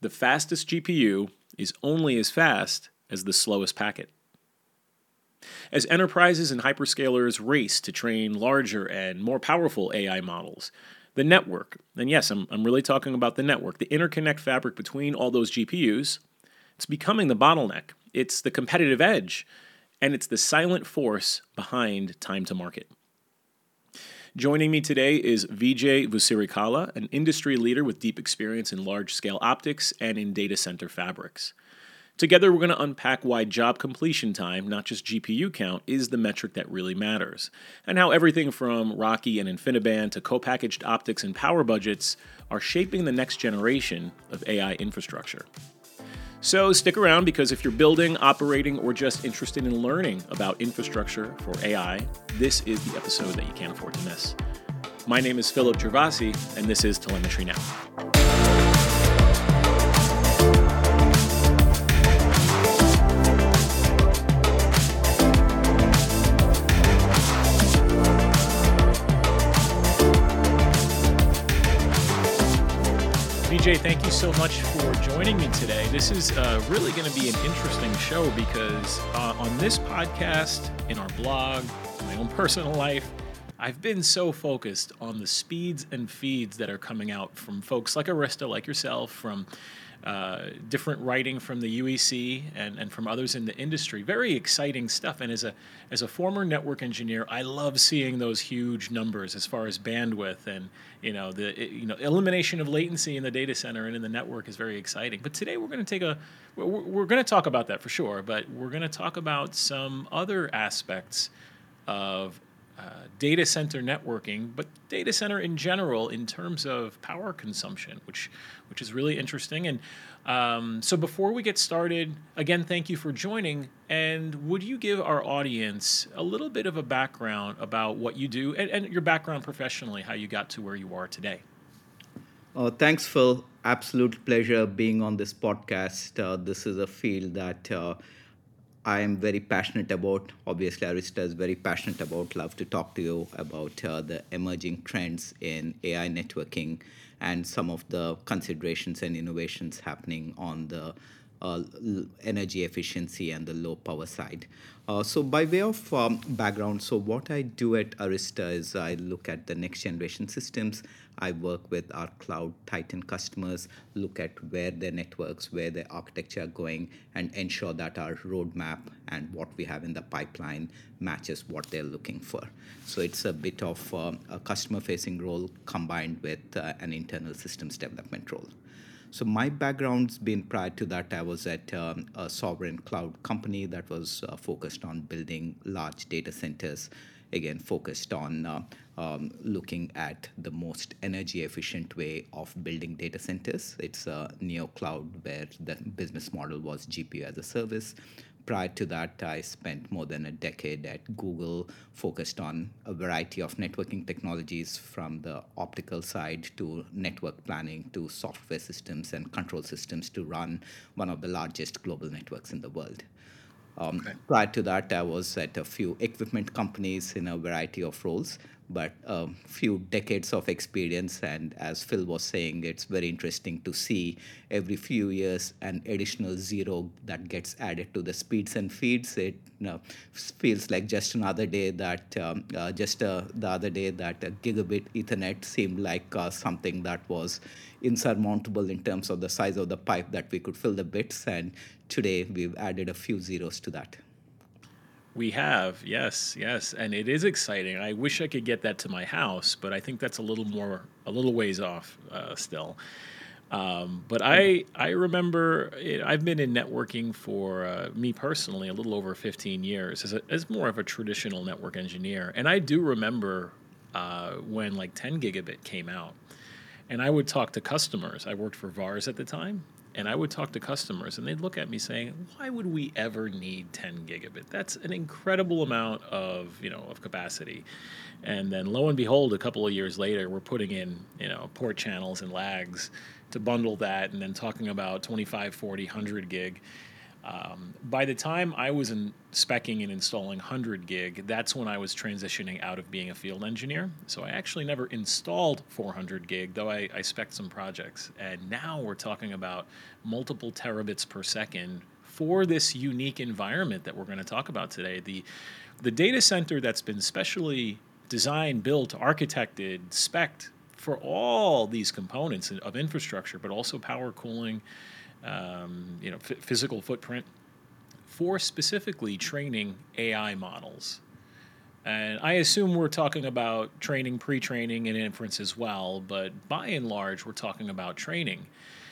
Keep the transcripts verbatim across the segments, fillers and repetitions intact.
The fastest G P U is only as fast as the slowest packet. As enterprises and hyperscalers race to train larger and more powerful A I models, the network, and yes, I'm, I'm really talking about the network, the interconnect fabric between all those G P Us, it's becoming the bottleneck. It's the competitive edge, and it's the silent force behind time to market. Joining me today is Vijay Vusirikala, an industry leader with deep experience in large-scale optics and in data center fabrics. Together, we're going to unpack why job completion time, not just G P U count, is the metric that really matters, and how everything from Rocky and InfiniBand to co-packaged optics and power budgets are shaping the next generation of A I infrastructure. So stick around, because if you're building, operating, or just interested in learning about infrastructure for A I, this is the episode that you can't afford to miss. My name is Philip Gervasi, and this is Telemetry Now. Vijay, thank you so much for joining me today. This is uh, really going to be an interesting show because uh, on this podcast, in our blog, in my own personal life, I've been so focused on the speeds and feeds that are coming out from folks like Arista, like yourself, from uh, different writing from the U E C and, and from others in the industry. Very exciting stuff. And as a as a former network engineer, I love seeing those huge numbers as far as bandwidth and you know the you know elimination of latency in the data center and in the network is very exciting. But today we're going to take a we're, we're going to talk about that for sure. But we're going to talk about some other aspects of Uh, data center networking, but data center in general in terms of power consumption, which which is really interesting. And um, so before we get started, again, thank you for joining. And would you give our audience a little bit of a background about what you do and, and your background professionally, how you got to where you are today? Uh, thanks, Phil. Absolute pleasure being on this podcast. Uh, this is a field that uh, I am very passionate about. Obviously, Arista is very passionate about. Love to talk to you about uh, the emerging trends in A I networking and some of the considerations and innovations happening on the uh, energy efficiency and the low power side. Uh, so by way of um, background, so what I do at Arista is I look at the next generation systems. I work with our cloud titan customers, look at where their networks, where their architecture are going, and ensure that our roadmap and what we have in the pipeline matches what they're looking for. So it's a bit of um, a customer-facing role combined with uh, an internal systems development role. So my background's been prior to that, I was at um, a sovereign cloud company that was uh, focused on building large data centers, again, focused on uh, um, looking at the most energy efficient way of building data centers. It's a neo cloud where the business model was G P U as a service. Prior to that, I spent more than a decade at Google, focused on a variety of networking technologies from the optical side to network planning to software systems and control systems to run one of the largest global networks in the world. Um, Okay. Prior to that, I was at a few equipment companies in a variety of roles, but a few decades of experience. And as Phil was saying, it's very interesting to see every few years an additional zero that gets added to the speeds and feeds. It you know, feels like just another day that um, uh, just uh, the other day that a gigabit Ethernet seemed like uh, something that was insurmountable in terms of the size of the pipe that we could fill the bits. And today we've added a few zeros to that. We have, yes, yes, and it is exciting. I wish I could get that to my house, but I think that's a little more, a little ways off uh, still. Um, but I, I remember it, I've been in networking for uh, me personally a little over fifteen years as, a, as more of a traditional network engineer, and I do remember uh, when like ten gigabit came out, and I would talk to customers. I worked for VARs at the time. And I would talk to customers, and they'd look at me saying, "Why would we ever need ten gigabit? That's an incredible amount of, you know, of capacity." And then, lo and behold, a couple of years later, we're putting in, you know, port channels and lags to bundle that, and then talking about twenty-five, forty, one hundred gig. Um, by the time I was in specing and installing one hundred gig, that's when I was transitioning out of being a field engineer. So I actually never installed four hundred gig, though I, I spec'd some projects. And now we're talking about multiple terabits per second for this unique environment that we're going to talk about today. The, the data center that's been specially designed, built, architected, spec'd for all these components of infrastructure, but also power, cooling, um, you know, f- physical footprint for specifically training A I models. And I assume we're talking about training, pre-training, and inference as well, but by and large, we're talking about training.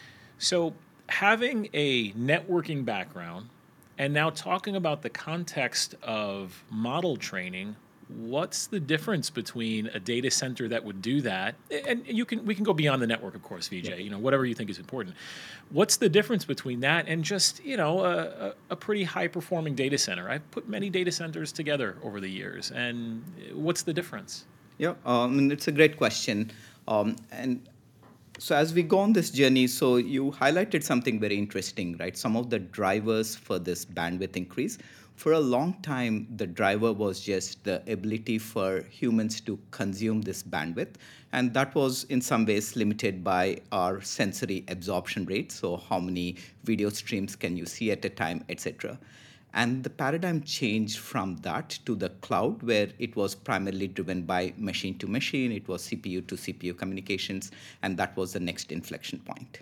So having a networking background and now talking about the context of model training, what's the difference between a data center that would do that, and you can we can go beyond the network, of course, Yeah. Vijay, you know, whatever you think is important. What's the difference between that and just, you know, a, a, a pretty high performing data center? I've put many data centers together over the years, and what's the difference? Yeah, um, and it's a great question. Um, and so as we go on this journey, so you highlighted something very interesting, right? Some of the drivers for this bandwidth increase. For a long time, the driver was just the ability for humans to consume this bandwidth. And that was in some ways limited by our sensory absorption rate. So how many video streams can you see at a time, et cetera. And the paradigm changed from that to the cloud, where it was primarily driven by machine to machine. It was C P U to C P U communications, and that was the next inflection point.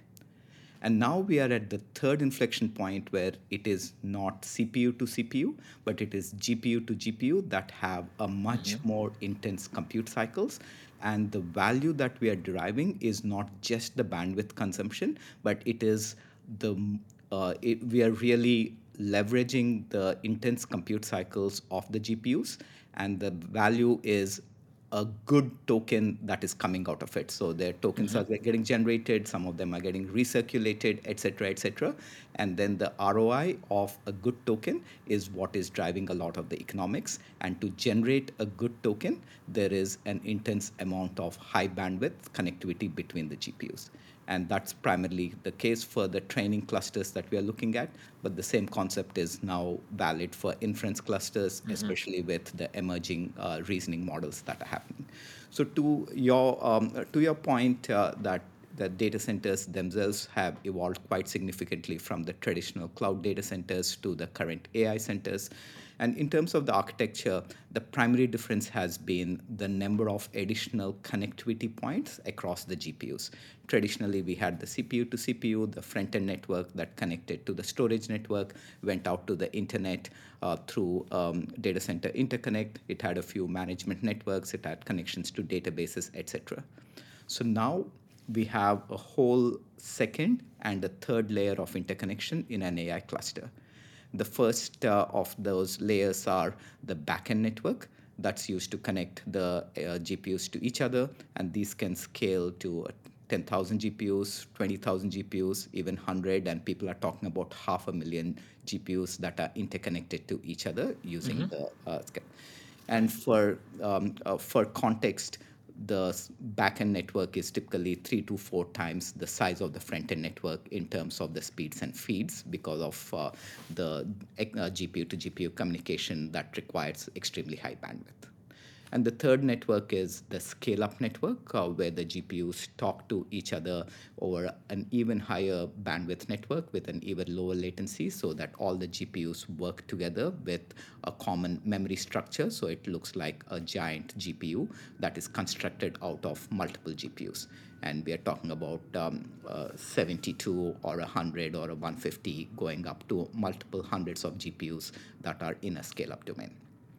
And now we are at the third inflection point where it is not C P U to C P U, but it is G P U to G P U that have a much Mm-hmm. more intense compute cycles. And the value that we are deriving is not just the bandwidth consumption, but it is the uh, it, we are really leveraging the intense compute cycles of the G P Us, and the value is a good token that is coming out of it. So their tokens Mm-hmm. are getting generated, some of them are getting recirculated, et cetera, et cetera. And then the R O I of a good token is what is driving a lot of the economics. And to generate a good token, there is an intense amount of high bandwidth connectivity between the G P Us. And that's primarily the case for the training clusters that we are looking at. But the same concept is now valid for inference clusters, Mm-hmm. especially with the emerging uh, reasoning models that are happening. So to your um, to your point uh, that the data centers themselves have evolved quite significantly from the traditional cloud data centers to the current A I centers. And in terms of the architecture, the primary difference has been the number of additional connectivity points across the G P Us. Traditionally, we had the C P U to C P U, the front end network that connected to the storage network, went out to the internet uh, through um, data center interconnect. It had a few management networks, it had connections to databases, et cetera. So now we have a whole second and a third layer of interconnection in an A I cluster. The first uh, of those layers are the backend network that's used to connect the uh, G P Us to each other, and these can scale to uh, ten thousand G P Us, twenty thousand G P Us, even one hundred, and people are talking about half a million G P Us that are interconnected to each other using Mm-hmm. the uh, scale. And for um, uh, for context, the s- backend network is typically three to four times the size of the front end network in terms of the speeds and feeds because of uh, the uh, G P U to G P U communication that requires extremely high bandwidth. And the third network is the scale up network, uh, where the G P Us talk to each other over an even higher bandwidth network with an even lower latency so that all the G P Us work together with a common memory structure. So it looks like a giant G P U that is constructed out of multiple G P Us. And we are talking about um, uh, seventy-two or one hundred or a one hundred fifty going up to multiple hundreds of G P Us that are in a scale up domain.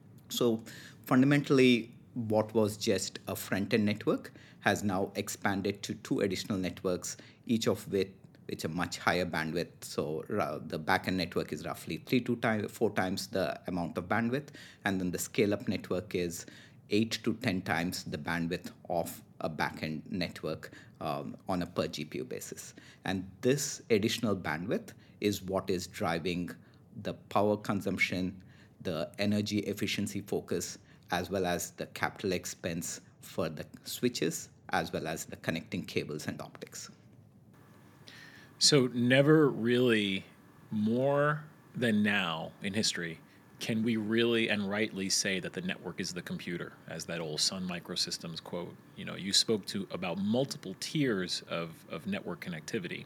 So fundamentally, what was just a front end network has now expanded to two additional networks, each of which which a much higher bandwidth. So uh, the backend network is roughly three to time, four times the amount of bandwidth, and then the scale-up network is eight to ten times the bandwidth of a backend network um, on a per G P U basis. And this additional bandwidth is what is driving the power consumption, the energy efficiency focus, as well as the capital expense for the switches, as well as the connecting cables and optics. So never really more. than now in history, can we really and rightly say that the network is the computer, as that old Sun Microsystems quote? You know, you spoke to about multiple tiers of, of network connectivity,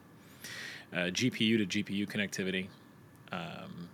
uh, G P U to G P U connectivity, um,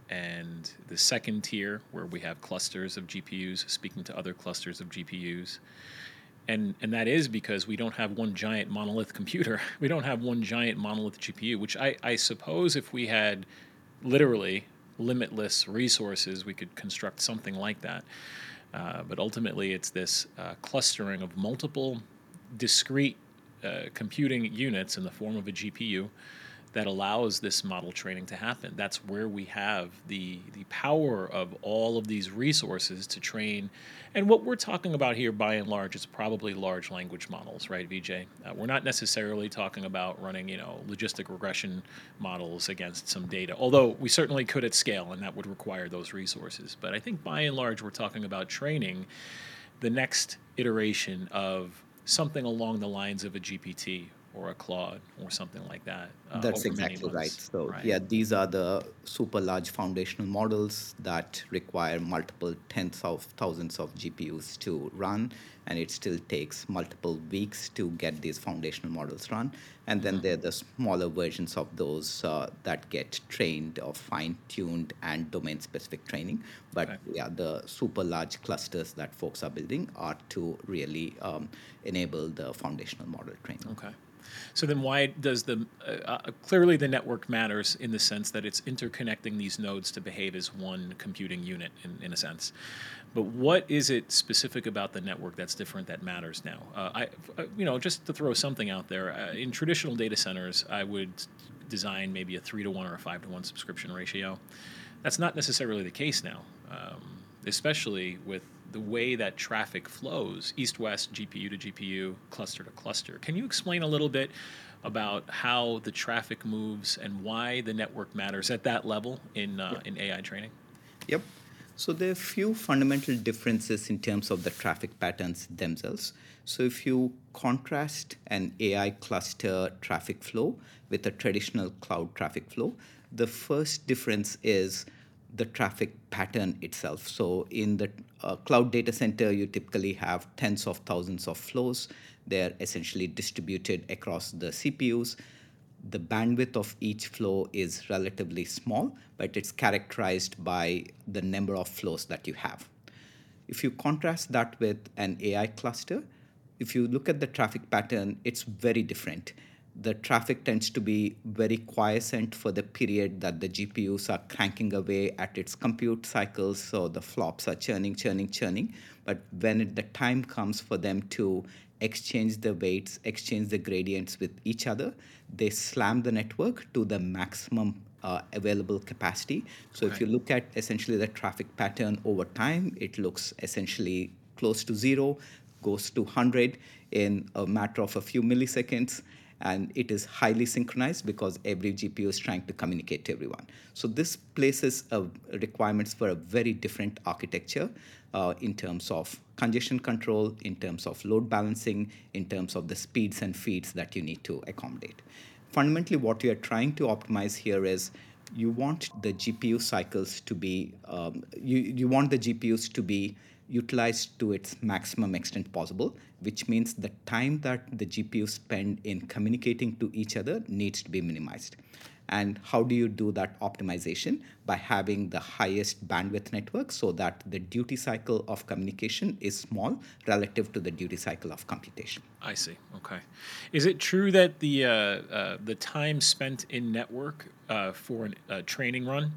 and the second tier where we have clusters of G P Us speaking to other clusters of G P Us. And, and that is because we don't have one giant monolith computer. We don't have one giant monolith G P U, which I, I suppose if we had literally limitless resources, we could construct something like that. Uh, but ultimately, it's this uh, clustering of multiple discrete uh, computing units in the form of a G P U that allows this model training to happen. That's where we have the the power of all of these resources to train. And what we're talking about here, by and large, is probably large language models, right, V J? Uh, we're not necessarily talking about running, you know, logistic regression models against some data, although we certainly could at scale, and that would require those resources. But I think by and large, we're talking about training the next iteration of something along the lines of a G P T or a Claude or something like that uh, That's over many exactly right. months, So, right? yeah, these are the super large foundational models that require multiple tens of thousands of G P Us to run, and it still takes multiple weeks to get these foundational models run. And then Mm-hmm. there are the smaller versions of those uh, that get trained or fine tuned and domain specific training. But Okay. yeah, the super large clusters that folks are building are to really um, enable the foundational model training. Okay. So then, why does the uh, uh, clearly the network matters in the sense that it's interconnecting these nodes to behave as one computing unit in, in a sense. But what is it specific about the network that's different that matters now? Uh, I, uh, you know, just to throw something out there, uh, in traditional data centers, I would design maybe a three to one or a five to one subscription ratio. That's not necessarily the case now, um, especially with the way that traffic flows, east-west, G P U to G P U, cluster to cluster. Can you explain a little bit about how the traffic moves and why the network matters at that level in uh, in A I training? Yep. So there are a few fundamental differences in terms of the traffic patterns themselves. So if you contrast an A I cluster traffic flow with a traditional cloud traffic flow, the first difference is the traffic pattern itself. So in the uh, cloud data center, you typically have tens of thousands of flows. They're essentially distributed across the C P Us. The bandwidth of each flow is relatively small, but it's characterized by the number of flows that you have. If you contrast that with an A I cluster, if you look at the traffic pattern, it's very different. The traffic tends to be very quiescent for the period that the G P Us are cranking away at its compute cycles, so the flops are churning, churning, churning. But when it, the time comes for them to exchange the weights, exchange the gradients with each other, they slam the network to the maximum uh, available capacity. So if Okay. you look at essentially the traffic pattern over time, it looks essentially close to zero, goes to one hundred in a matter of a few milliseconds, and it is highly synchronized because every G P U is trying to communicate to everyone. So this places a requirements for a very different architecture uh, in terms of congestion control, in terms of load balancing, in terms of the speeds and feeds that you need to accommodate. Fundamentally, what you are trying to optimize here is you want the G P U cycles to be, um, you, you want the G P Us to be utilized to its maximum extent possible, which means the time that the G P Us spend in communicating to each other needs to be minimized. And how do you do that optimization? By having the highest bandwidth network so that the duty cycle of communication is small relative to the duty cycle of computation. I see. Okay. Is it true that the uh, uh, the time spent in network uh, for a uh, training run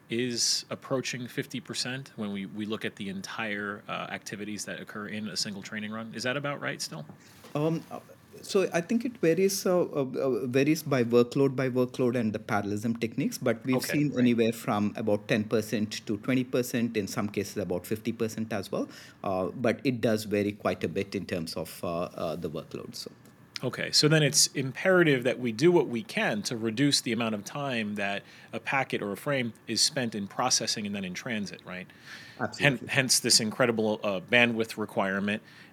is approaching fifty percent when we, we look at the entire uh, activities that occur in a single training run? Is that about right still? Um, uh, so I think it varies uh, uh, uh, varies by workload by workload and the parallelism techniques, but we've Okay, seen right. anywhere from about ten percent to twenty percent, in some cases about fifty percent as well. Uh, but it does vary quite a bit in terms of uh, uh, the workload. So Okay, so then it's imperative that we do what we can to reduce the amount of time that a packet or a frame is spent in processing and then in transit, right? Hen- absolutely. hence this incredible uh, bandwidth requirement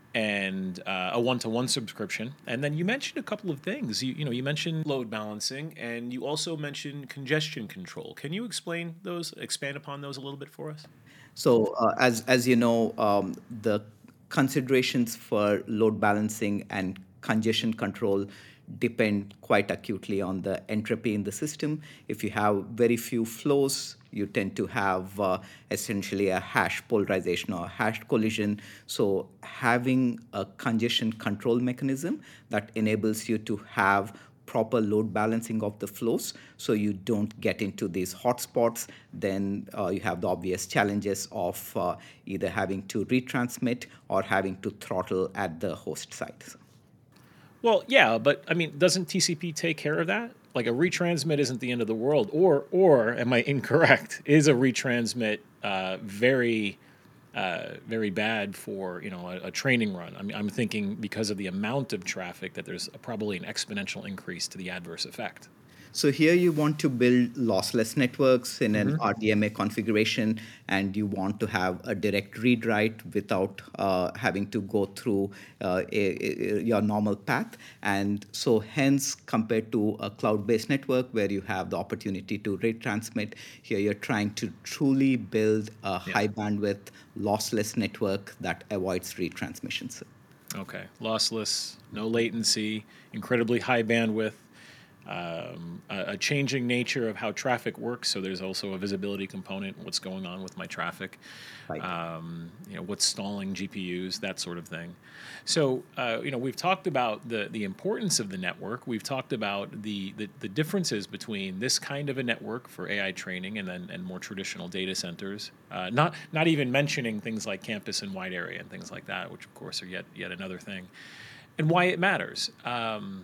and uh, a one-to-one subscription. And then you mentioned a couple of things. You, you know, you mentioned load balancing, and you also mentioned congestion control. Can you explain those, expand upon those a little bit for us? So, uh, as as you know, um, the considerations for load balancing and congestion control depend quite acutely on the entropy in the system. If you have very few flows, you tend to have uh, essentially a hash polarization or hash collision. So, having a congestion control mechanism that enables you to have proper load balancing of the flows so you don't get into these hotspots, then uh, you have the obvious challenges of uh, either having to retransmit or having to throttle at the host side. Well, yeah, but I mean, doesn't T C P take care of that? Like a retransmit isn't the end of the world, or or am I incorrect? Is a retransmit uh, very uh, very bad for you know a, a training run? I mean, I'm thinking because of the amount of traffic that there's probably an exponential increase to the adverse effect. So here you want to build lossless networks in an Mm-hmm. R D M A configuration, and you want to have a direct read write without uh, having to go through uh, a, a, your normal path. And so hence, compared to a cloud-based network where you have the opportunity to retransmit, here you're trying to truly build a Yeah. high bandwidth lossless network that avoids retransmissions. Okay. Lossless, no latency, incredibly high bandwidth, um, a, a changing nature of how traffic works. So there's also a visibility component. What's going on with my traffic? Right. Um, you know, what's stalling G P Us, that sort of thing. So uh, you know, we've talked about the the importance of the network. We've talked about the, the the differences between this kind of a network for A I training and then and more traditional data centers. Uh, not not even mentioning things like campus and wide area and things like that, which of course are yet yet another thing, and why it matters. Um,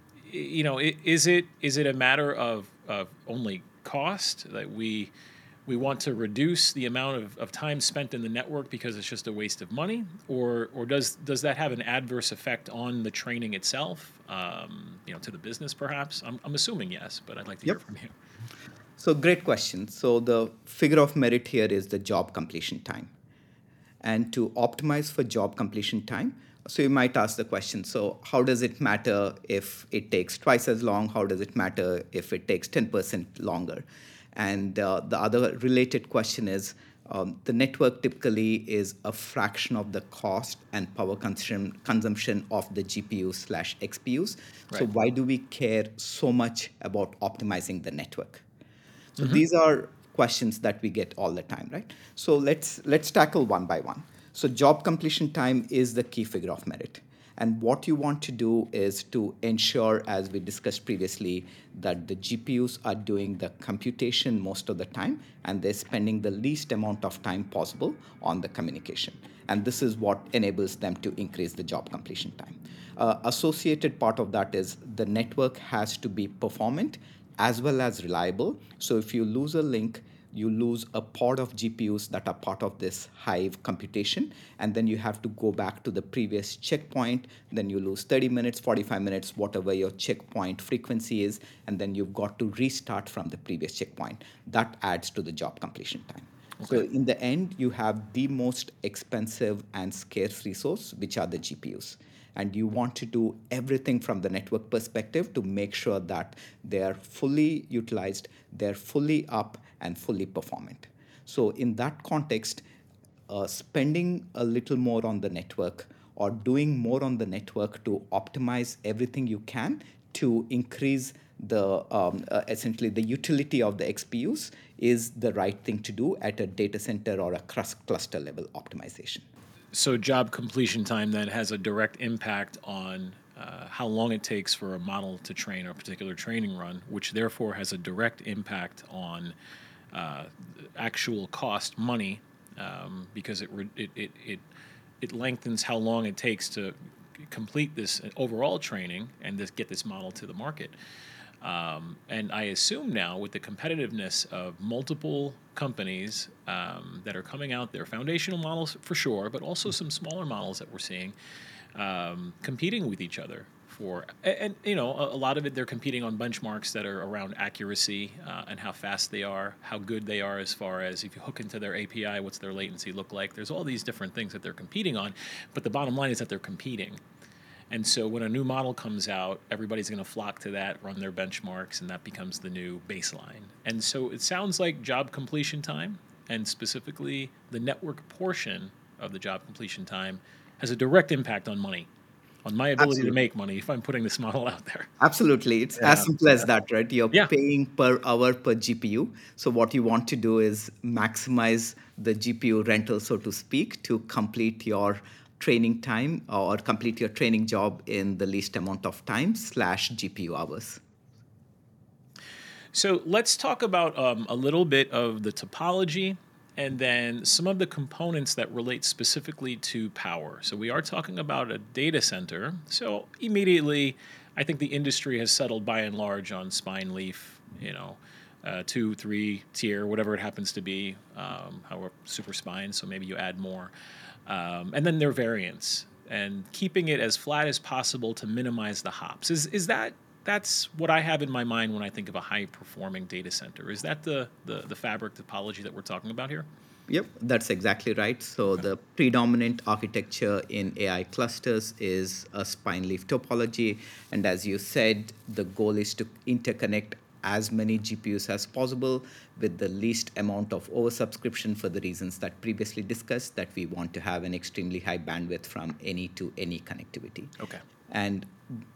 you know, i- is it is it a matter of, of only cost that we we want to reduce the amount of, of time spent in the network because it's just a waste of money, or or does does that have an adverse effect on the training itself? Um, you know, to the business perhaps. I'm I'm assuming yes, but I'd like to hear Yep. from you. So great question. So the figure of merit here is the job completion time. And to optimize for job completion time, so you might ask the question, so how does it matter if it takes twice as long? How does it matter if it takes ten percent longer? And uh, the other related question is, um, the network typically is a fraction of the cost and power consumption, consumption of the G P U slash X P Us. So Right. why do we care so much about optimizing the network? So Mm-hmm. these are questions that we get all the time, right? So let's let's tackle one by one. So job completion time is the key figure of merit. And what you want to do is to ensure, as we discussed previously, that the G P Us are doing the computation most of the time and they're spending the least amount of time possible on the communication. And this is what enables them to increase the job completion time. Uh, associated part of that is the network has to be performant as well as reliable. So if you lose a link, you lose a pod of G P Us that are part of this Hive computation, and then you have to go back to the previous checkpoint. Then you lose thirty minutes, forty-five minutes, whatever your checkpoint frequency is, and then you've got to restart from the previous checkpoint. That adds to the job completion time. So Okay. in the end, you have the most expensive and scarce resource, which are the G P Us. And you want to do everything from the network perspective to make sure that they're fully utilized, they're fully up, and fully performant. So in that context, uh, spending a little more on the network or doing more on the network to optimize everything you can to increase the um, uh, essentially the utility of the X P Us is the right thing to do at a data center or a crus- cluster level optimization. So job completion time then has a direct impact on uh, how long it takes for a model to train a particular training run, which therefore has a direct impact on uh, actual cost money, um, because it, re- it it it it lengthens how long it takes to complete this overall training and this, get this model to the market. Um, and I assume now, with the competitiveness of multiple companies um, that are coming out there, foundational models for sure, but also some smaller models that we're seeing um, competing with each other for, and, and you know, a, a lot of it they're competing on benchmarks that are around accuracy uh, and how fast they are, how good they are as far as if you hook into their A P I, what's their latency look like. There's all these different things that they're competing on, but the bottom line is that they're competing. And so when a new model comes out, everybody's going to flock to that, run their benchmarks, and that becomes the new baseline. And so it sounds like job completion time, and specifically the network portion of the job completion time, has a direct impact on money, on my ability to Absolutely. make money if I'm putting this model out there. Absolutely. It's as Yeah. simple as that, right? You're Yeah. paying per hour per G P U. So, what you want to do is maximize the G P U rental, so to speak, to complete your training time or complete your training job in the least amount of time slash G P U hours. So let's talk about um, a little bit of the topology and then some of the components that relate specifically to power. So we are talking about a data center. So immediately, I think the industry has settled by and large on spine leaf, you know, uh, two, three tier, whatever it happens to be, um, however, super spine. So maybe you add more. Um, and then their variants and keeping it as flat as possible to minimize the hops. Is, is that that's what I have in my mind when I think of a high-performing data center. Is that the, the the fabric topology that we're talking about here? Yep, that's exactly right. So Okay. the predominant architecture in A I clusters is a spine leaf topology. And as you said, the goal is to interconnect as many G P Us as possible with the least amount of oversubscription for the reasons that previously discussed, that we want to have an extremely high bandwidth from any to any connectivity. Okay. And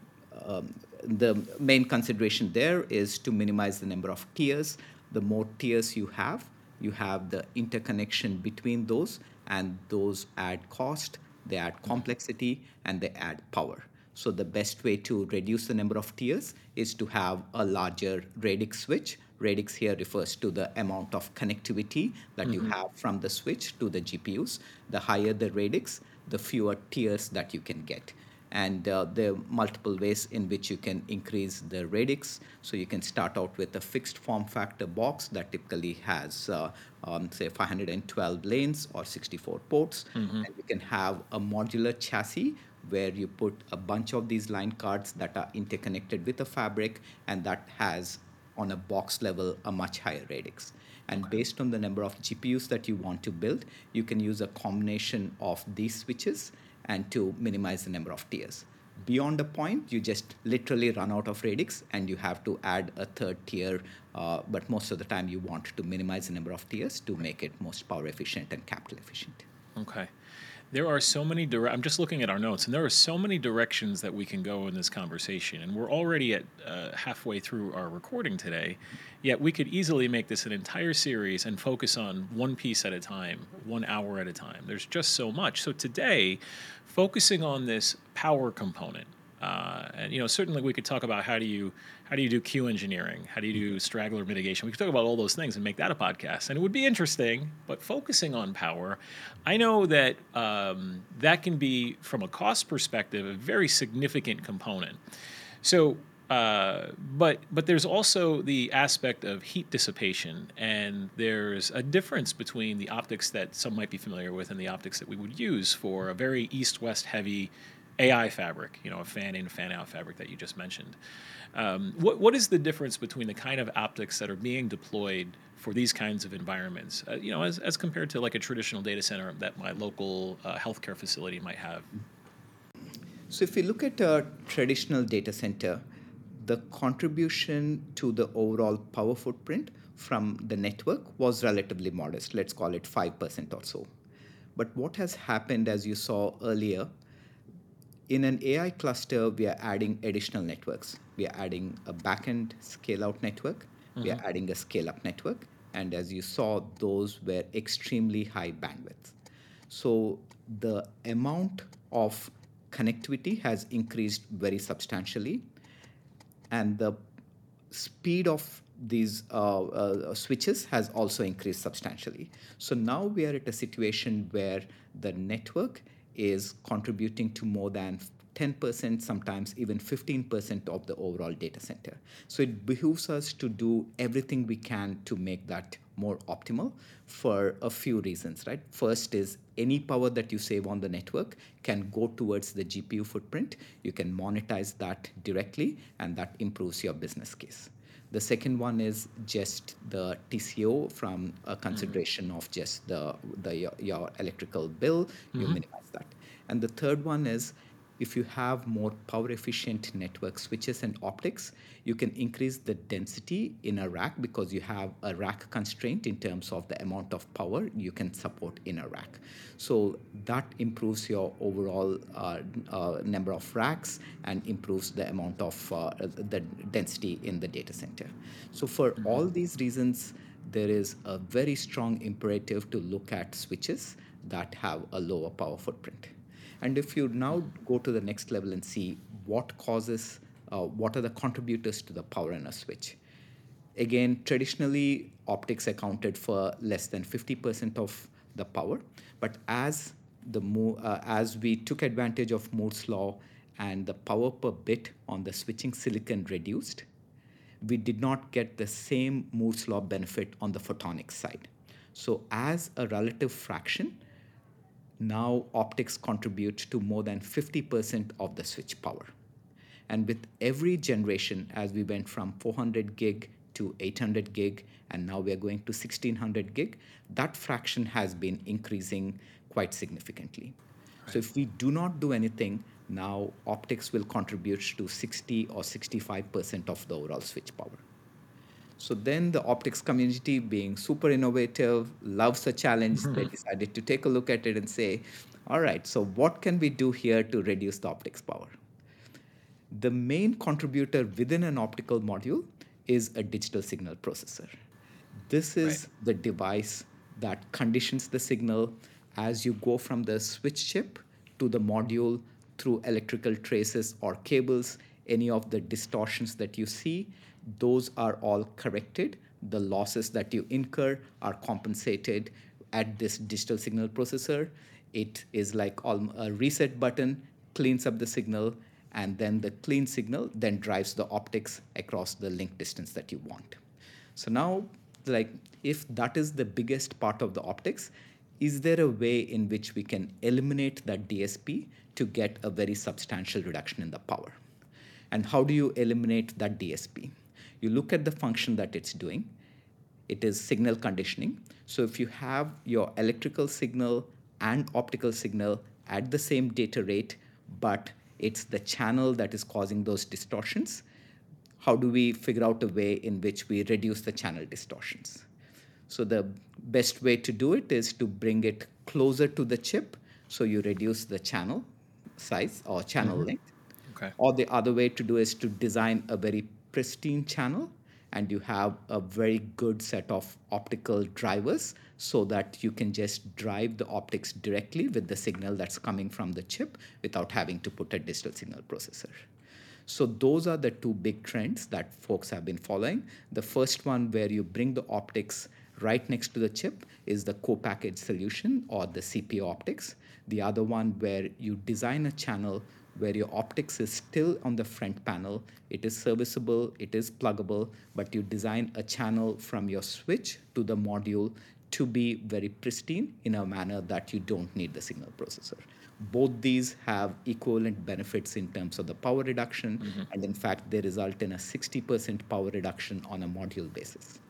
um, the main consideration there is to minimize the number of tiers. The more tiers you have, you have the interconnection between those, and those add cost, they add complexity, and they add power. So the best way to reduce the number of tiers is to have a larger radix switch. Radix here refers to the amount of connectivity that you Mm-hmm. have from the switch to the G P Us. The higher the radix, the fewer tiers that you can get. And uh, there are multiple ways in which you can increase the radix. So you can start out with a fixed form factor box that typically has, uh, um, say, five hundred twelve lanes or sixty-four ports. Mm-hmm. And you can have a modular chassis where you put a bunch of these line cards that are interconnected with a fabric, and that has, on a box level, a much higher radix. And Okay. based on the number of G P Us that you want to build, you can use a combination of these switches and to minimize the number of tiers. Beyond a point, you just literally run out of radix and you have to add a third tier. Uh, but most of the time, you want to minimize the number of tiers to make it most power efficient and capital efficient. Okay. There are so many dire- I'm just looking at our notes, and there are so many directions that we can go in this conversation. And we're already at uh, halfway through our recording today. Yet we could easily make this an entire series and focus on one piece at a time, one hour at a time. There's just so much. So today, focusing on this power component, uh, and you know, certainly we could talk about how do you how do you do queue engineering, how do you do straggler mitigation. We could talk about all those things and make that a podcast, and it would be interesting. But focusing on power, I know that um, that can be, from a cost perspective, a very significant component. So, uh, but but there's also the aspect of heat dissipation, and there's a difference between the optics that some might be familiar with and the optics that we would use for a very east-west heavy A I fabric, you know, a fan-in, fan-out fabric that you just mentioned. Um, what what is the difference between the kind of optics that are being deployed for these kinds of environments, uh, you know, as, as compared to like a traditional data center that my local uh, healthcare facility might have? So if you look at a traditional data center, the contribution to the overall power footprint from the network was relatively modest. Let's call it five percent or so. But what has happened, as you saw earlier, in an A I cluster, we are adding additional networks. We are adding a backend scale out network. We are Hmm. adding a scale up network. And as you saw, those were extremely high bandwidth. So the amount of connectivity has increased very substantially, and the speed of these uh, uh, switches has also increased substantially. So now we are at a situation where the network is contributing to more than ten percent, sometimes even fifteen percent of the overall data center. So it behooves us to do everything we can to make that more optimal for a few reasons, right? First is any power that you save on the network can go towards the G P U footprint. You can monetize that directly, and that improves your business case. The second one is just the T C O from a consideration of just the, the your, your electrical bill, you minimize that. And the third one is if you have more power efficient network switches and optics, you can increase the density in a rack because you have a rack constraint in terms of the amount of power you can support in a rack. So that improves your overall uh, uh, number of racks and improves the amount of uh, the density in the data center. So for all these reasons, there is a very strong imperative to look at switches that have a lower power footprint. And if you now go to the next level and see what causes, uh, what are the contributors to the power in a switch. Again, traditionally, optics accounted for less than fifty percent of the power. But as the mo- uh, as we took advantage of Moore's law and the power per bit on the switching silicon reduced, we did not get the same Moore's law benefit on the photonics side. So as a relative fraction, now optics contribute to more than fifty percent of the switch power. And with every generation, as we went from four hundred gig to eight hundred gig, and now we're going to sixteen hundred gig, that fraction has been increasing quite significantly. Right. So if we do not do anything, now optics will contribute to sixty or sixty-five percent of the overall switch power. So then the optics community, being super innovative, loves a challenge, they decided to take a look at it and say, all right, so what can we do here to reduce the optics power? The main contributor within an optical module is a digital signal processor. This is right. the device that conditions the signal as you go from the switch chip to the module through electrical traces or cables. Any of the distortions that you see, those are all corrected. The losses that you incur are compensated at this digital signal processor. It is like a reset button, cleans up the signal, and then the clean signal then drives the optics across the link distance that you want. So now, like, if that is the biggest part of the optics, is there a way in which we can eliminate that D S P to get a very substantial reduction in the power? And how do you eliminate that D S P? You look at the function that it's doing. It is signal conditioning. So if you have your electrical signal and optical signal at the same data rate, but it's the channel that is causing those distortions, how do we figure out a way in which we reduce the channel distortions? So the best way to do it is to bring it closer to the chip, so you reduce the channel size or channel mm-hmm. length. Okay. Or the other way to do is to design a very pristine channel, and you have a very good set of optical drivers so that you can just drive the optics directly with the signal that's coming from the chip without having to put a digital signal processor. So those are the two big trends that folks have been following. The first one, where you bring the optics right next to the chip, is the co-packaged solution, or the C P O optics. The other one, where you design a channel where your optics is still on the front panel, it is serviceable, it is pluggable, but you design a channel from your switch to the module to be very pristine in a manner that you don't need the signal processor. Both these have equivalent benefits in terms of the power reduction, mm-hmm. and in fact, they result in a sixty percent power reduction on a module basis.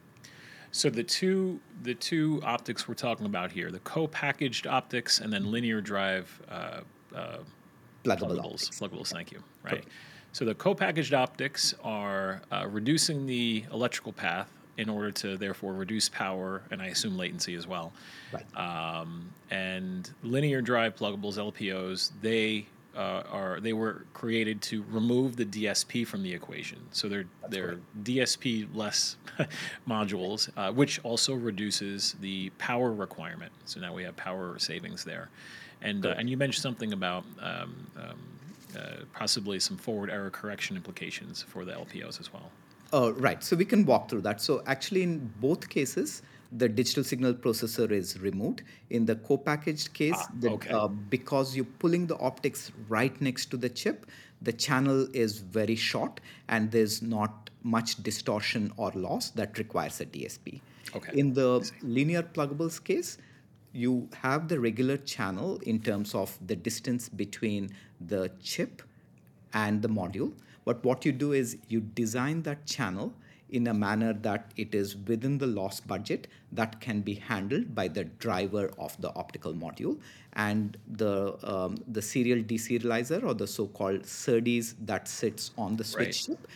So the two the two optics we're talking about here, the co-packaged optics and then linear drive uh, uh, pluggable pluggables. Optics. Pluggables, thank you. Right. Correct. So the co-packaged optics are uh, reducing the electrical path in order to therefore reduce power and I assume latency as well. Right. Um, and linear drive pluggables, L P Os, they uh, are they were created to remove the D S P from the equation. So they're That's they're right. D S P less modules, uh, which also reduces the power requirement. So now we have power savings there. And uh, and you mentioned something about um, um, uh, possibly some forward error correction implications for the L P Os as well. Uh, right. So we can walk through that. So actually, in both cases, the digital signal processor is removed. In the co-packaged case, Ah, the, okay. uh, because you're pulling the optics right next to the chip, the channel is very short and there's not much distortion or loss that requires a D S P. Okay. In I the see. linear pluggables case, you have the regular channel in terms of the distance between the chip and the module. But what you do is you design that channel in a manner that it is within the loss budget that can be handled by the driver of the optical module. And the, um, the serial deserializer, or the so-called SerDes that sits on the Right. switch chip,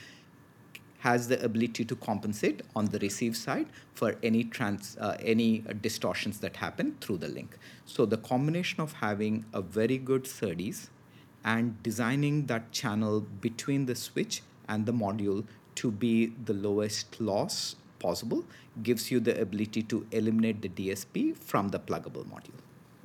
has the ability to compensate on the receive side for any trans uh, any distortions that happen through the link. So the combination of having a very good SerDes and designing that channel between the switch and the module to be the lowest loss possible gives you the ability to eliminate the D S P from the pluggable module.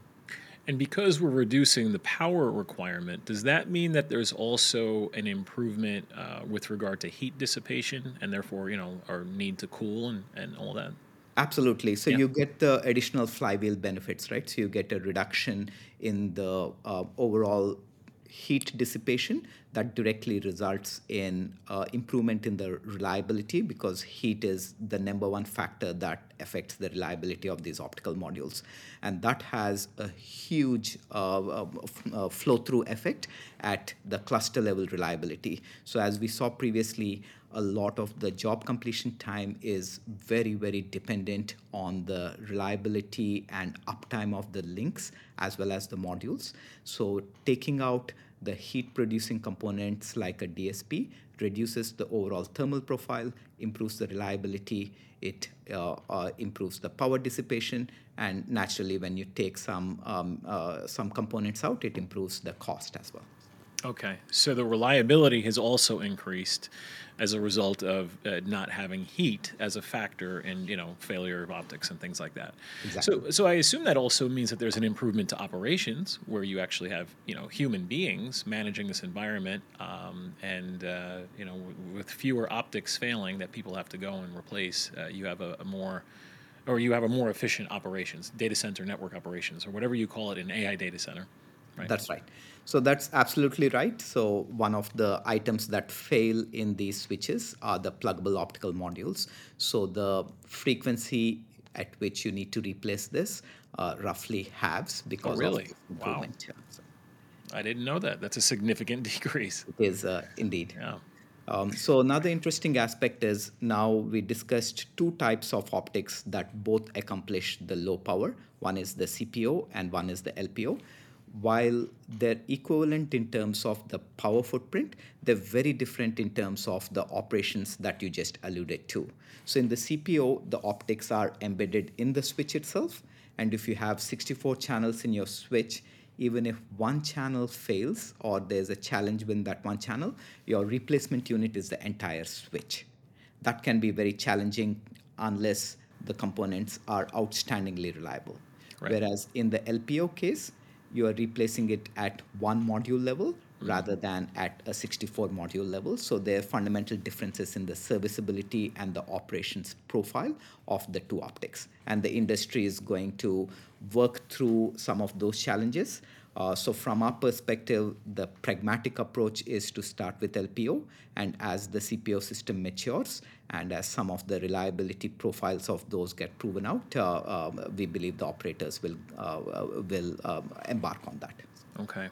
And because we're reducing the power requirement, does that mean that there's also an improvement uh, with regard to heat dissipation and therefore, you know, our need to cool and, and all that? Absolutely. So Yeah. you get the additional flywheel benefits, right? So you get a reduction in the uh, overall heat dissipation that directly results in uh, improvement in the reliability, because heat is the number one factor that affects the reliability of these optical modules. And that has a huge uh, uh, f- uh, flow through effect at the cluster level reliability. So, as we saw previously, a lot of the job completion time is very, very dependent on the reliability and uptime of the links as well as the modules. So, taking out the heat producing components like a D S P reduces the overall thermal profile, improves the reliability, it uh, uh, improves the power dissipation, and naturally, when you take some um, uh, some components out, it improves the cost as well. Okay. So the reliability has also increased as a result of uh, not having heat as a factor in, you know, failure of optics and things like that. Exactly. So so I assume that also means that there's an improvement to operations where you actually have, you know, human beings managing this environment, um, and uh, you know, w- with fewer optics failing that people have to go and replace, uh, you have a, a more or you have a more efficient operations, data center network operations, or whatever you call it, an A I data center, right? That's right. So that's absolutely right. So one of the items that fail in these switches are the pluggable optical modules. So the frequency at which you need to replace this uh, roughly halves Oh, because of really? this Wow. improvement. Yeah. So I didn't know that. That's a significant decrease. it is uh, indeed. Yeah. Um, so another interesting aspect is now we discussed two types of optics that both accomplish the low power. One is the C P O and one is the L P O. While they're equivalent in terms of the power footprint, they're very different in terms of the operations that you just alluded to. So in the C P O, the optics are embedded in the switch itself. And if you have sixty-four channels in your switch, even if one channel fails or there's a challenge with that one channel, your replacement unit is the entire switch. That can be very challenging unless the components are outstandingly reliable. Right. Whereas in the L P O case, you are replacing it at one module level Mm. rather than at a sixty-four module level. So there are fundamental differences in the serviceability and the operations profile of the two optics. And the industry is going to work through some of those challenges. Uh, so from our perspective, the pragmatic approach is to start with L P O, and as the C P O system matures and as some of the reliability profiles of those get proven out, uh, um, we believe the operators will uh, uh, will um, embark on that. Okay.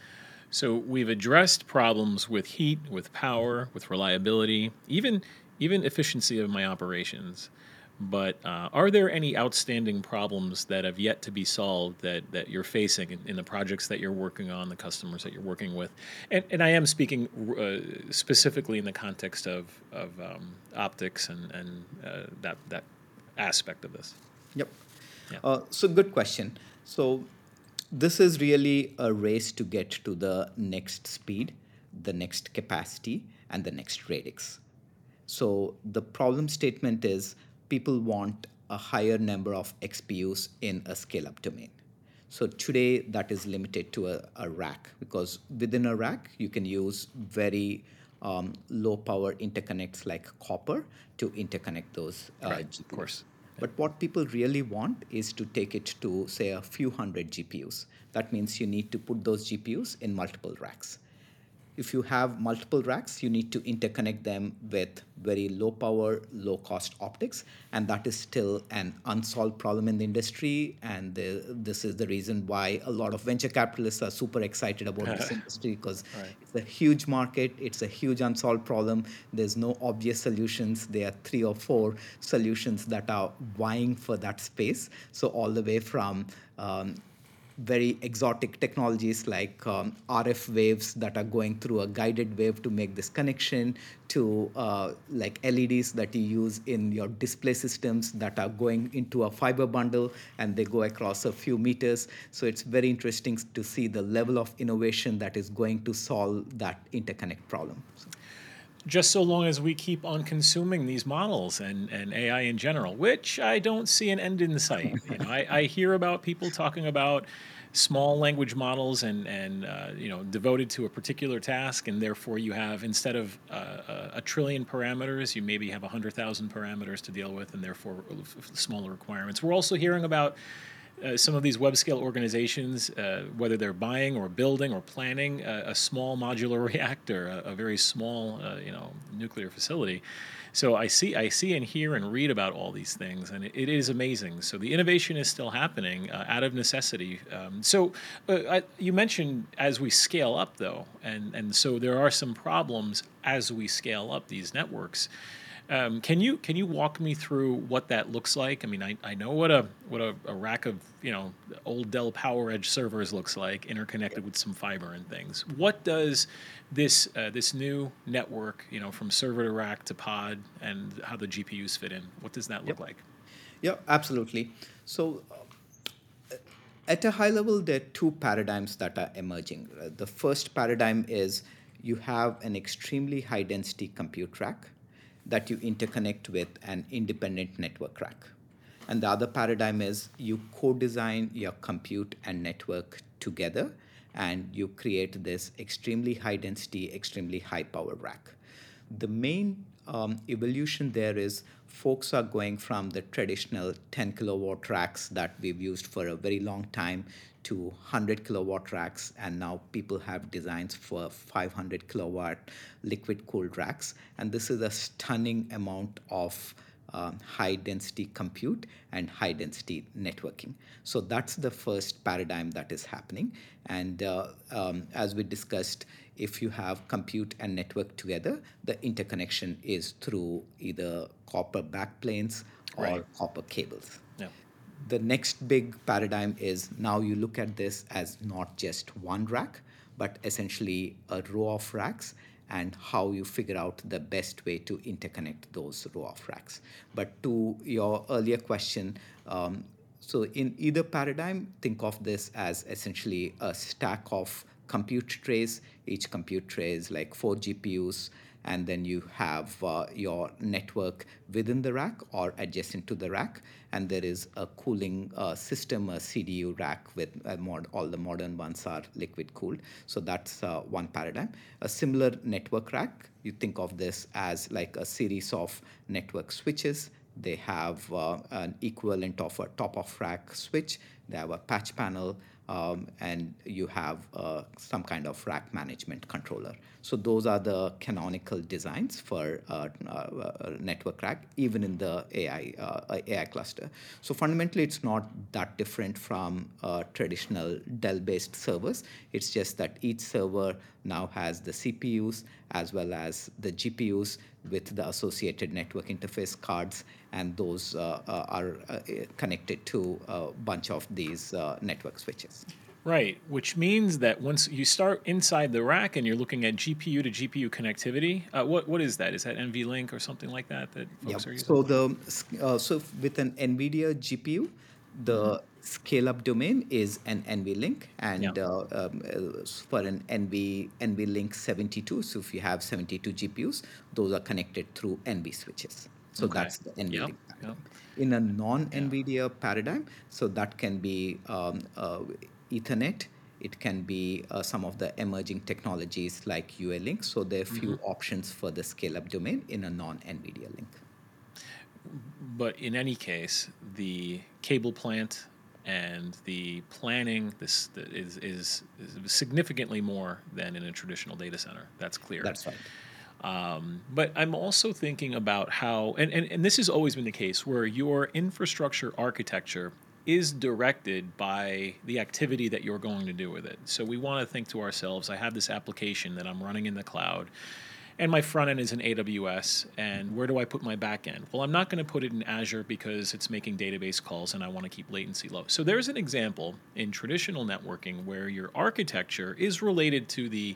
So we've addressed problems with heat, with power, with reliability, even even efficiency of my operations. But uh, are there any outstanding problems that have yet to be solved that, that you're facing in, in the projects that you're working on, the customers that you're working with? And, and I am speaking uh, specifically in the context of, of um, optics and, and uh, that, that aspect of this. Yep. Yeah. Uh, so good question. So this is really a race to get to the next speed, the next capacity, and the next radix. So the problem statement is people want a higher number of X P Us in a scale-up domain. So today that is limited to a, a rack, because within a rack you can use very um, low power interconnects like copper to interconnect those uh, Right. Of G P Us. course. But what people really want is to take it to, say, a few hundred G P Us. That means you need to put those G P Us in multiple racks. If you have multiple racks, you need to interconnect them with very low power, low cost optics. And that is still an unsolved problem in the industry. And the, this is the reason why a lot of venture capitalists are super excited about this industry, because Right. it's a huge market. It's a huge unsolved problem. There's no obvious solutions. There are three or four solutions that are vying for that space. So all the way from um, very exotic technologies like um, R F waves that are going through a guided wave to make this connection, to uh, like L E Ds that you use in your display systems that are going into a fiber bundle and they go across a few meters. So it's very interesting to see the level of innovation that is going to solve that interconnect problem. So, just so long as we keep on consuming these models and, and A I in general, which I don't see an end in sight. You know, I, I hear about people talking about small language models and and uh, you know, devoted to a particular task, and therefore you have, instead of uh, a, a trillion parameters, you maybe have a hundred thousand parameters to deal with, and therefore smaller requirements. We're also hearing about uh, some of these web scale organizations, uh, whether they're buying or building or planning a, a small modular reactor, a, a very small, uh, you know, nuclear facility. So I see, I see and hear and read about all these things, and it, it is amazing. So the innovation is still happening uh, out of necessity. Um, so uh, I, you mentioned as we scale up, though, and and so there are some problems as we scale up these networks. Um, can you can you walk me through what that looks like? I mean, I, I know what a what a, a rack of, you know, old Dell PowerEdge servers looks like, interconnected with some fiber and things. What does this uh, this new network, you know, from server to rack to pod, and how the G P Us fit in? What does that look yep. like? Yeah, absolutely. So uh, at a high level, there are two paradigms that are emerging. Uh, The first paradigm is you have an extremely high density compute rack that you interconnect with an independent network rack. And the other paradigm is you co design your compute and network together, and you create this extremely high density, extremely high power rack. The main um, evolution there is folks are going from the traditional ten kilowatt racks that we've used for a very long time to one hundred kilowatt racks, and now people have designs for five hundred kilowatt liquid cooled racks. And this is a stunning amount of um, high density compute and high density networking. So that's the first paradigm that is happening. And uh, um, as we discussed, if you have compute and network together, the interconnection is through either copper backplanes Right. or copper cables. Yeah. The next big paradigm is now you look at this as not just one rack, but essentially a row of racks, and how you figure out the best way to interconnect those row of racks. But to your earlier question, um, so in either paradigm, think of this as essentially a stack of compute trays. Each compute tray is like four G P Us, and then you have uh, your network within the rack or adjacent to the rack, and there is a cooling uh, system, a C D U rack with uh, mod, all the modern ones are liquid cooled. So that's uh, one paradigm. A similar network rack, you think of this as like a series of network switches. They have uh, an equivalent of a top of rack switch. They have a patch panel, um, and you have uh, some kind of rack management controller. So those are the canonical designs for uh, uh, network rack, even in the A I uh, A I cluster. So fundamentally, it's not that different from uh, traditional Dell-based servers. It's just that each server now has the C P Us as well as the G P Us with the associated network interface cards, and those uh, uh, are uh, connected to a bunch of these uh, network switches. Right, which means that once you start inside the rack and you're looking at G P U to G P U connectivity, uh, what what is that? Is that NVLink or something like that that Yep. folks are using? So the uh, so with an NVIDIA G P U, Hmm. the scale-up domain is an NVLink, Yeah. and uh, um, uh, for an NV NVLink seventy-two, so if you have seventy-two G P Us, those are connected through N V switches. So Okay. that's the Yep. NVLink Yep. paradigm. In a Yeah. non-NVIDIA paradigm, so that can be um, uh, Ethernet. It can be uh, some of the emerging technologies like U A Link. So there are Hmm. few options for the scale-up domain in a non-NVIDIA link. but in any case, the cable plant and the planning this is, is is significantly more than in a traditional data center. That's clear. That's right. Um, but I'm also thinking about how, and, and, and this has always been the case, where your infrastructure architecture is directed by the activity that you're going to do with it. So we want to think to ourselves, I have this application that I'm running in the cloud, and my front end is in A W S, and where do I put my back end? Well, I'm not going to put it in Azure because it's making database calls and I want to keep latency low. So there's an example in traditional networking where your architecture is related to the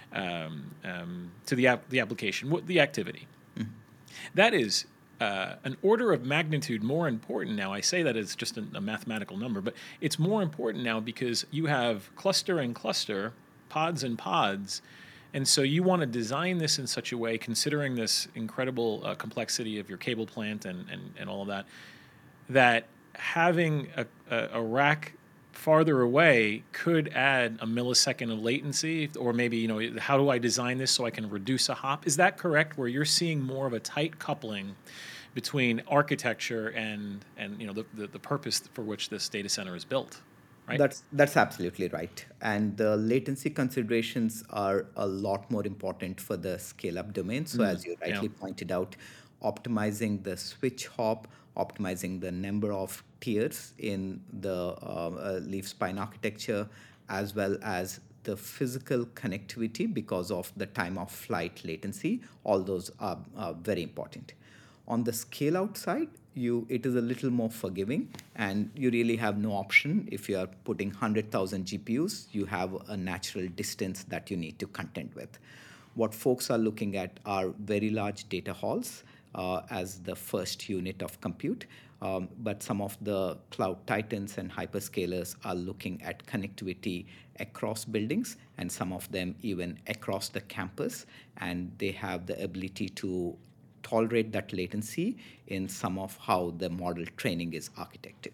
um, um, to the app, the application, what the activity. Mm-hmm. That is uh, an order of magnitude more important now. I say that as just a, a mathematical number, but it's more important now because you have cluster and cluster, pods and pods, and so you want to design this in such a way, considering this incredible uh, complexity of your cable plant and, and, and all of that, that having a, a, a rack farther away could add a millisecond of latency, or maybe, you know, how do I design this so I can reduce a hop? Is that correct, where you're seeing more of a tight coupling between architecture and, and you know, the, the, the purpose for which this data center is built, right? That's that's absolutely right. And the latency considerations are a lot more important for the scale-up domain. So as you rightly Yeah. pointed out, optimizing the switch hop, optimizing the number of tiers in the uh, uh, leaf spine architecture, as well as the physical connectivity because of the time of flight latency, all those are, are very important. On the scale out side, you it is a little more forgiving, and you really have no option. If you are putting one hundred thousand G P Us, you have a natural distance that you need to contend with. What folks are looking at are very large data halls uh, as the first unit of compute. Um, but some of the cloud titans and hyperscalers are looking at connectivity across buildings, and some of them even across the campus, and they have the ability to tolerate that latency in some of how the model training is architected.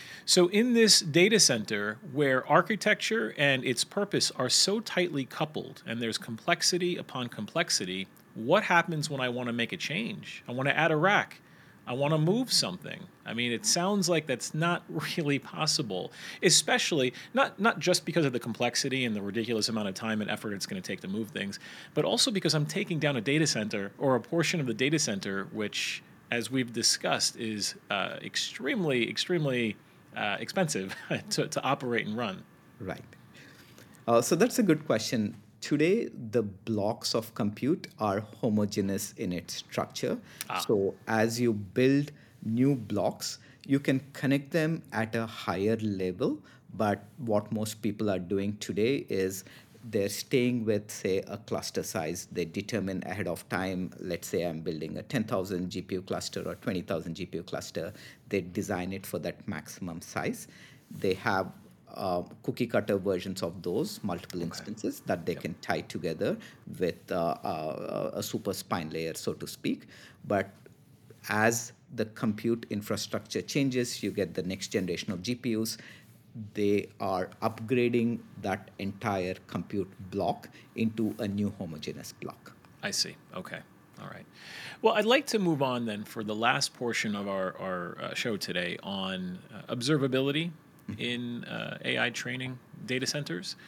So in this data center where architecture and its purpose are so tightly coupled and there's complexity upon complexity, what happens when I want to make a change? I want to add a rack. I want to move something. I mean, it sounds like that's not really possible, especially not, not just because of the complexity and the ridiculous amount of time and effort it's going to take to move things, but also because I'm taking down a data center or a portion of the data center, which, as we've discussed, is uh, extremely, extremely uh, expensive to, to operate and run. Right. Uh, so that's a good question. Today, the blocks of compute are homogeneous in its structure. Ah. So as you build new blocks, you can connect them at a higher level. But what most people are doing today is they're staying with, say, a cluster size. They determine ahead of time, let's say I'm building a ten thousand G P U cluster or twenty thousand G P U cluster. They design it for that maximum size. They have Uh, cookie cutter versions of those multiple Okay. instances that they Yep. can tie together with uh, uh, a super spine layer, so to speak. But as the compute infrastructure changes, you get the next generation of G P Us. They are upgrading that entire compute block into a new homogeneous block. I see. Okay. All right. Well, I'd like to move on then for the last portion of our, our uh, show today on uh, observability in uh, A I training data centers.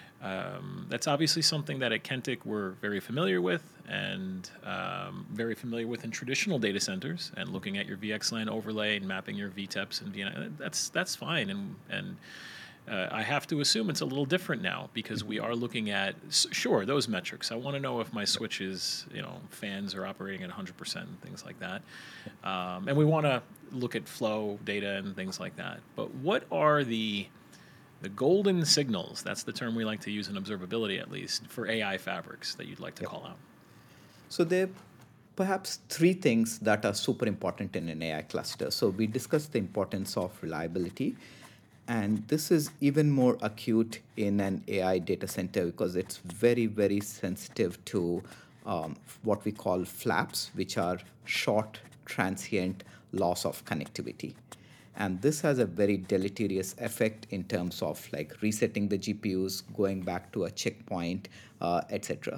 Um, that's obviously something that at Kentic we're very familiar with and um, very familiar with in traditional data centers, and looking at your V X LAN overlay and mapping your V TEPs and V N I, that's that's fine. And and uh, I have to assume it's a little different now because we are looking at, sure, those metrics. I want to know if my switches, you know, fans are operating at one hundred percent and things like that. Um, and we want to look at flow data and things like that. But what are the the golden signals, that's the term we like to use in observability at least, for A I fabrics that you'd like to Yep. call out? So there are perhaps three things that are super important in an A I cluster. So we discussed the importance of reliability, and this is even more acute in an A I data center because it's very, very sensitive to um, what we call flaps, which are short, transient loss of connectivity. And this has a very deleterious effect in terms of like resetting the G P Us, going back to a checkpoint, uh, et cetera.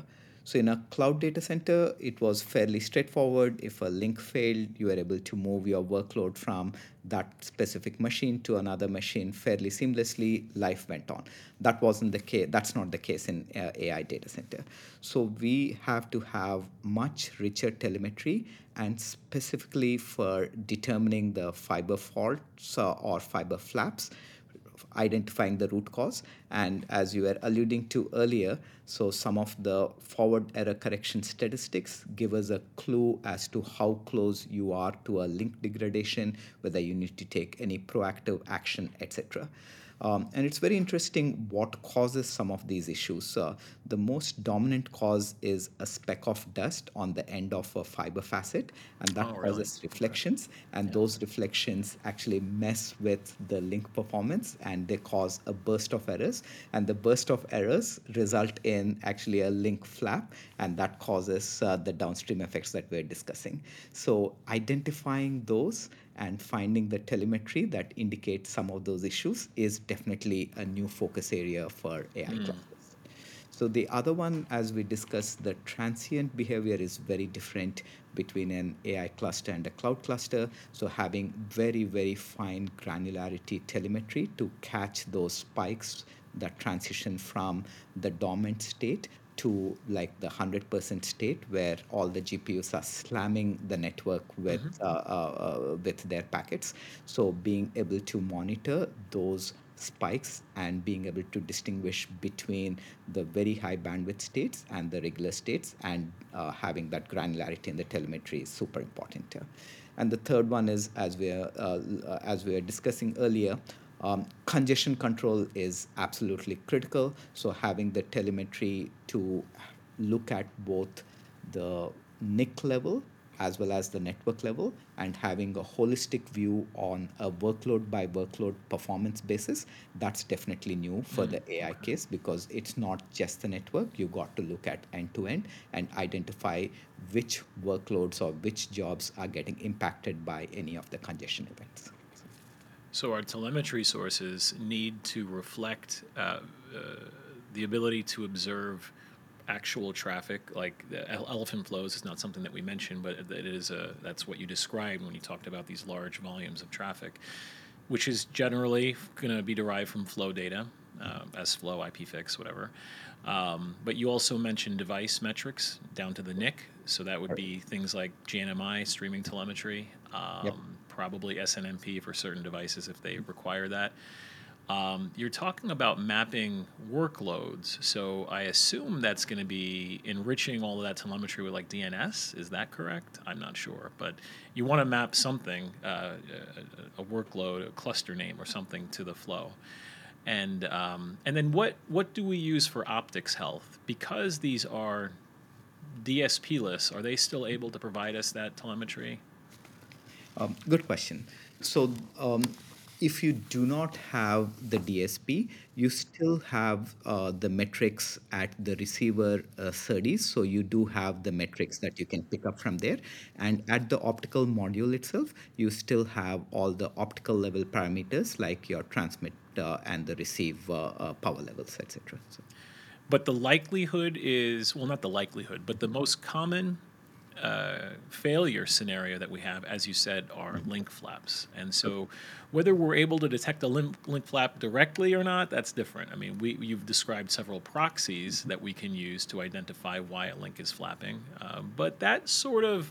So in a cloud data center, it was fairly straightforward. If a link failed, you were able to move your workload from that specific machine to another machine fairly seamlessly. Life went on. That wasn't the case. That's not the case in uh, A I data center. So we have to have much richer telemetry, and specifically for determining the fiber faults uh, or fiber flaps, identifying the root cause. And as you were alluding to earlier, so some of the forward error correction statistics give us a clue as to how close you are to a link degradation, whether you need to take any proactive action, et cetera. Um, and it's very interesting what causes some of these issues. Uh, the most dominant cause is a speck of dust on the end of a fiber facet, and that Oh, really? causes Okay. reflections. And Yeah. those reflections actually mess with the link performance, and they cause a burst of errors. And the burst of errors result in actually a link flap, and that causes uh, the downstream effects that we're discussing. So identifying those and finding the telemetry that indicates some of those issues is definitely a new focus area for A I Mm. clusters. So the other one, as we discussed, the transient behavior is very different between an A I cluster and a cloud cluster. So having very, very fine granularity telemetry to catch those spikes that transition from the dormant state to like the one hundred percent state where all the G P Us are slamming the network with Hmm. uh, uh, uh, with their packets. So being able to monitor those spikes and being able to distinguish between the very high bandwidth states and the regular states, and uh, having that granularity in the telemetry is super important. Uh, and the third one is, as we are uh, uh, as we were discussing earlier, um, congestion control is absolutely critical. So having the telemetry to look at both the N I C level as well as the network level, and having a holistic view on a workload by workload performance basis, that's definitely new for Mm. the A I Okay. case, because it's not just the network. You got to look at end to end and identify which workloads or which jobs are getting impacted by any of the congestion events. So our telemetry sources need to reflect uh, uh, the ability to observe actual traffic, like the ele- elephant flows is not something that we mentioned, but it is a, that's what you described when you talked about these large volumes of traffic, which is generally going to be derived from flow data, uh, S flow, I P fix, whatever. Um, but you also mentioned device metrics down to the N I C. So that would Right. be things like G N M I, streaming telemetry, Yep. um, probably S N M P for certain devices if they require that. Um, you're talking about mapping workloads, so I assume that's going to be enriching all of that telemetry with like D N S. Is that correct? I'm not sure, but you want to map something, uh, a, a workload, a cluster name, or something to the flow. And um, and then what what do we use for optics health? Because these are D S P-less, are they still able to provide us that telemetry? Um, good question. So, um, if you do not have the D S P, you still have uh, the metrics at the receiver uh, SerDes. So, you do have the metrics that you can pick up from there. And at the optical module itself, you still have all the optical level parameters like your transmit uh, and the receive uh, uh, power levels, et cetera. So, But the likelihood is, well, not the likelihood, but the most common uh, failure scenario that we have, as you said, are link flaps. And so, whether we're able to detect a link, link flap directly or not, that's different. I mean, we, you've described several proxies that we can use to identify why a link is flapping. Um, but that sort of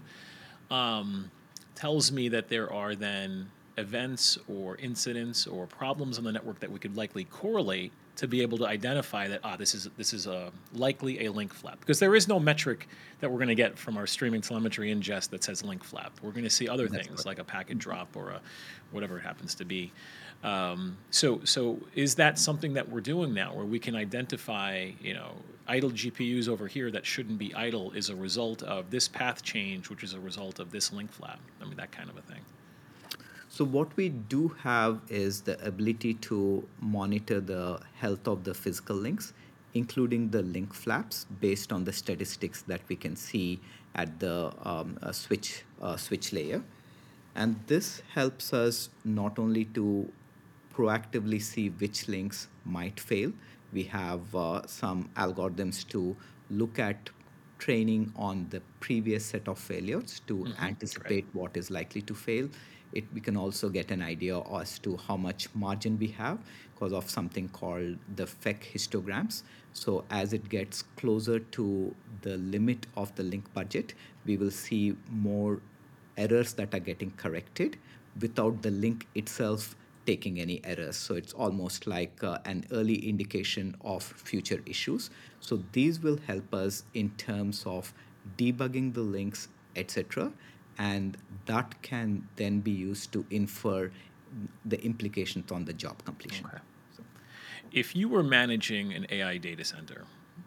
um, tells me that there are then events or incidents or problems on the network that we could likely correlate to be able to identify that ah this is this is a likely a link flap, because there is no metric that we're going to get from our streaming telemetry ingest that says link flap. We're going to see other that's things correct. like a packet drop or a whatever it happens to be. Um, so so is that something that we're doing now, where we can identify, you know, idle G P Us over here that shouldn't be idle is a result of this path change, which is a result of this link flap? I mean, that kind of a thing. So what we do have is the ability to monitor the health of the physical links, including the link flaps, based on the statistics that we can see at the um, uh, switch uh, switch layer. And this helps us not only to proactively see which links might fail. We have uh, some algorithms to look at training on the previous set of failures to Mm-hmm. anticipate Right. what is likely to fail. It, we can also get an idea as to how much margin we have because of something called the F E C histograms. So as it gets closer to the limit of the link budget, we will see more errors that are getting corrected without the link itself taking any errors. So it's almost like uh, an early indication of future issues. So these will help us in terms of debugging the links, et cetera. And that can then be used to infer the implications on the job completion. Okay. So, If you were managing an A I data center,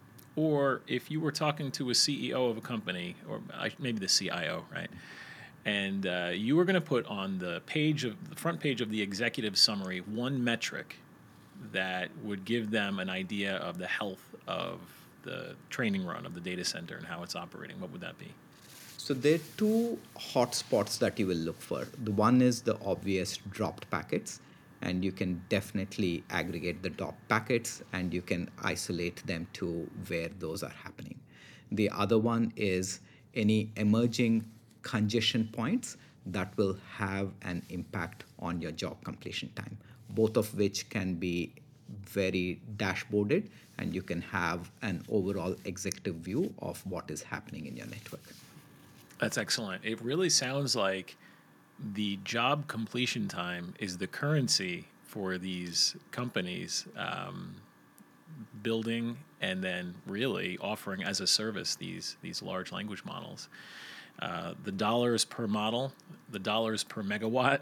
or if you were talking to a C E O of a company, or I- maybe the C I O, right? And uh, you were going to put on the page of the front page of the executive summary one metric that would give them an idea of the health of the training run of the data center and how it's operating, what would that be? so there are two hotspots that you will look for. The one is the obvious dropped packets, and you can definitely aggregate the dropped packets and you can isolate them to where those are happening. The other one is any emerging congestion points that will have an impact on your job completion time, both of which can be very dashboarded and you can have an overall executive view of what is happening in your network. That's excellent. It really sounds like the job completion time is the currency for these companies um, building and then really offering as a service these these large language models. Uh, the dollars per model, the dollars per megawatt.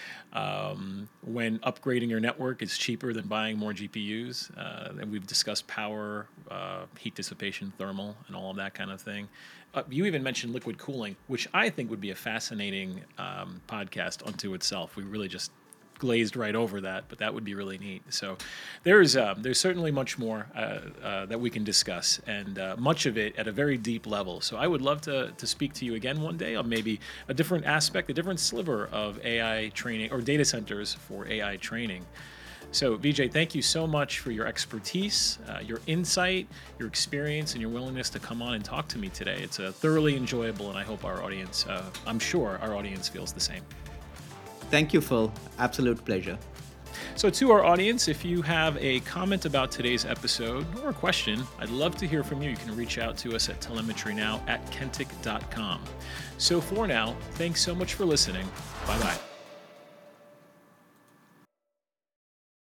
Um, when upgrading your network is cheaper than buying more G P Us, uh, and we've discussed power, uh, heat dissipation, thermal, and all of that kind of thing. Uh, you even mentioned liquid cooling, which I think would be a fascinating um, podcast unto itself. We really just glazed right over that, but that would be really neat. So there's uh, there's certainly much more uh, uh, that we can discuss, and uh, much of it at a very deep level. So I would love to to speak to you again one day on maybe a different aspect, a different sliver of A I training or data centers for A I training. So Vijay, thank you so much for your expertise, uh, your insight, your experience, and your willingness to come on and talk to me today. It's uh, thoroughly enjoyable, and I hope our audience, uh, I'm sure our audience feels the same. Thank you, Phil. Absolute pleasure. So to our audience, if you have a comment about today's episode or a question, I'd love to hear from you. You can reach out to us at telemetrynow at kentic dot com. So for now, thanks so much for listening. Bye-bye.